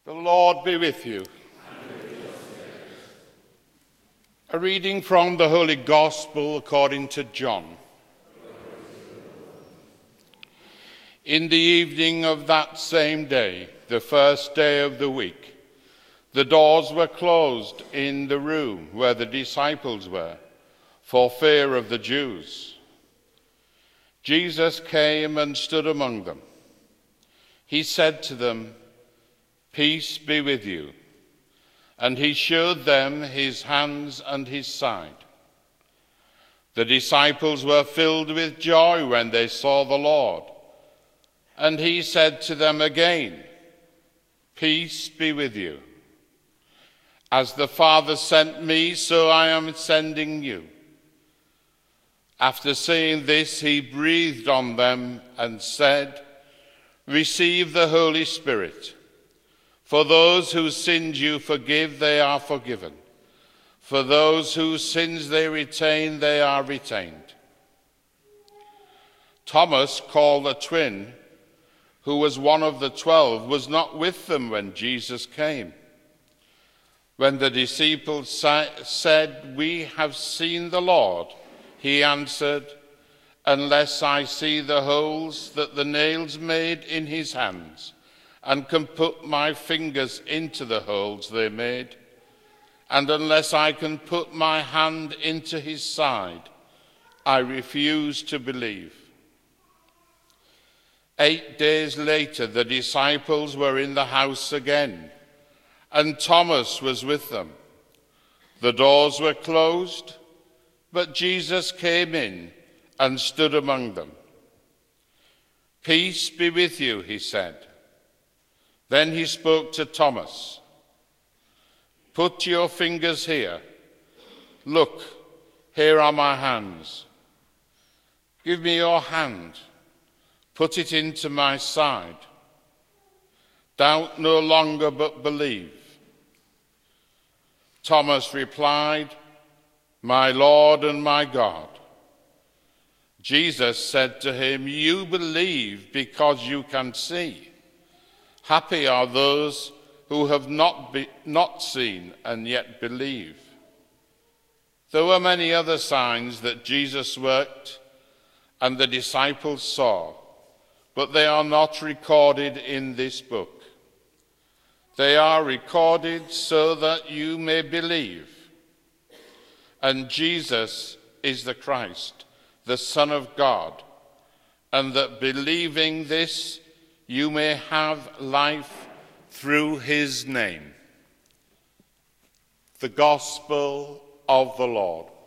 The Lord be with you. A reading from the Holy Gospel according to John. In the evening of that same day, the first day of the week, the doors were closed in the room where the disciples were, for fear of the Jews. Jesus came and stood among them. He said to them, "Peace be with you." And he showed them his hands and his side. The disciples were filled with joy when they saw the Lord. And he said to them again, "Peace be with you. As the Father sent me, so I am sending you." After saying this, he breathed on them and said, "Receive the Holy Spirit. For those whose sins you forgive, they are forgiven. For those whose sins they retain, they are retained." Thomas, called a twin, who was one of the 12, was not with them when Jesus came. When the disciples said, "We have seen the Lord," he answered, "Unless I see the holes that the nails made in his hands, and can put my fingers into the holes they made, and unless I can put my hand into his side, I refuse to believe." 8 days later, the disciples were in the house again, and Thomas was with them. The doors were closed, but Jesus came in and stood among them. "Peace be with you," he said. Then he spoke to Thomas. "Put your fingers here. Look, here are my hands. Give me your hand. Put it into my side. Doubt no longer, but believe." Thomas replied, "My Lord and my God." Jesus said to him, "You believe because you can see. Happy are those who have not seen and yet believe." There were many other signs that Jesus worked and the disciples saw, but they are not recorded in this book. They are recorded so that you may believe. And Jesus is the Christ, the Son of God, and that believing this, you may have life through his name. The Gospel of the Lord.